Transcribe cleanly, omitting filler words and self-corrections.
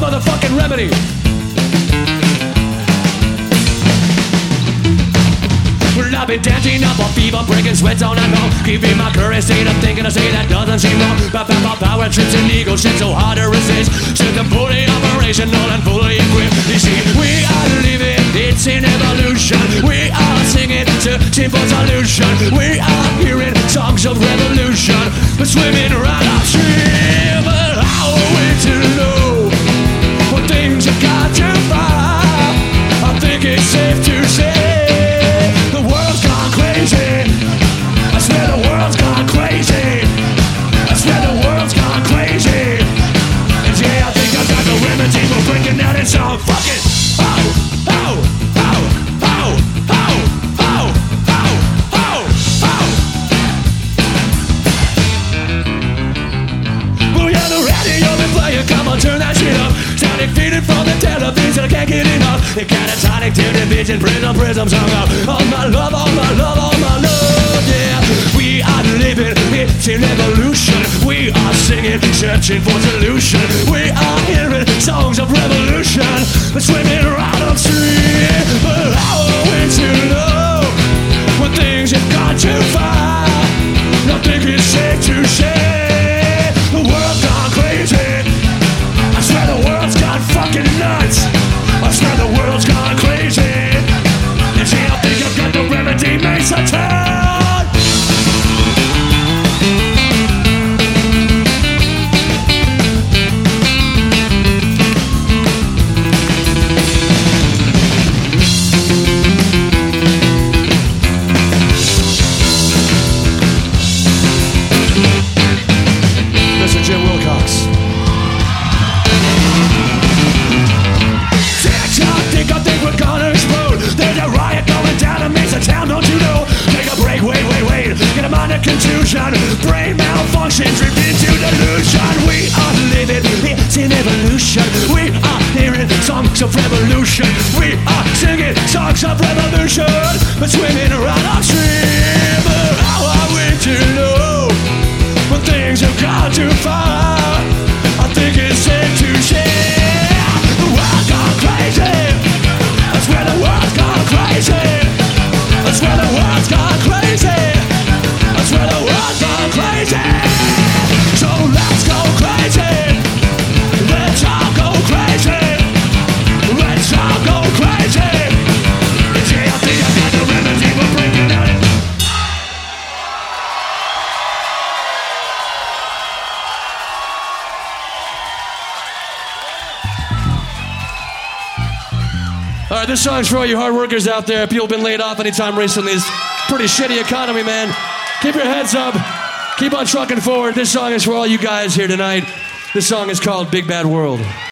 motherfucking remedy. Well, I've been dancing up a fever, breaking sweats on and on, keeping my current state of thinking. I say that doesn't seem wrong. Power trips and ego shit so hard to resist. System fully operational and fully equipped. You see, we are living, it's an evolution. We are singing, searching for solution. We are hearing songs of revolution, but swimming right upstream. But how are we to know what things have got too far? I think it's safe to say the world's gone crazy. I swear the world's gone crazy. I swear the world's gone crazy. And yeah, I think I got the remedy for breaking out in song. Fuck it. Well, yeah, the radio been playing. Come on, turn that shit up. Static feeding from the television. I can't get enough. The catatonic television, prisms hung up. All my love, all my love, all my love, yeah. We are living, it's an evolution. We are singing, searching for solution. We are hearing songs of revolution, but swimming right upstream. But how are we to know when things have gone too far? I think it's safe to say the world's gone crazy. I swear the world's gone fucking nuts. I swear the world's gone crazy. And yeah, I think I've got the remedy, makes a turn. Mr. Jim Wilcox. I think we're gonna explode. There's a riot going down in Mesa Town, don't you know? Take a break, wait. Get a minor contusion. Brain malfunction, drift into delusion. We are living, it's an evolution. We are hearing songs of revolution. We are singing songs of revolution, but swimming right upstream. But how are we to know when things have gone too far? I think it's safe to say the world's gone crazy. I swear the world's gone crazy. I swear the world's gone crazy. I swear the world's gone crazy. So let's go crazy. Let's all go crazy. Let's all go crazy. Yeah, I think I got the remedy for breaking out. All right, this song's for all you hard workers out there. People have been laid off anytime recently. It's a pretty shitty economy, man. Keep your heads up. Keep on trucking forward. This song is for all you guys here tonight. This song is called Big Bad World.